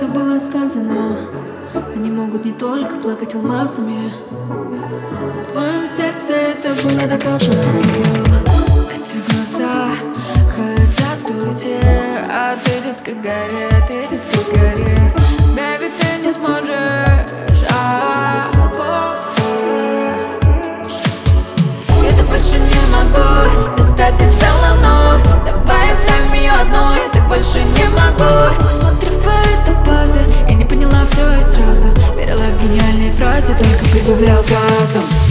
все было сказано. Они могут не только плакать алмазами. В твоем сердце это было доказано. Эти глаза хотят уйти, а ты, детка, горит, ты, детка, горит. Baby, ты не сможешь опустить. Я так больше не могу достать до тебя луну. Давай оставим ее одну, я так больше не могу. Смотри в твои топазы, я не поняла все и сразу. Верила в гениальные фразы, только прибавлял газу.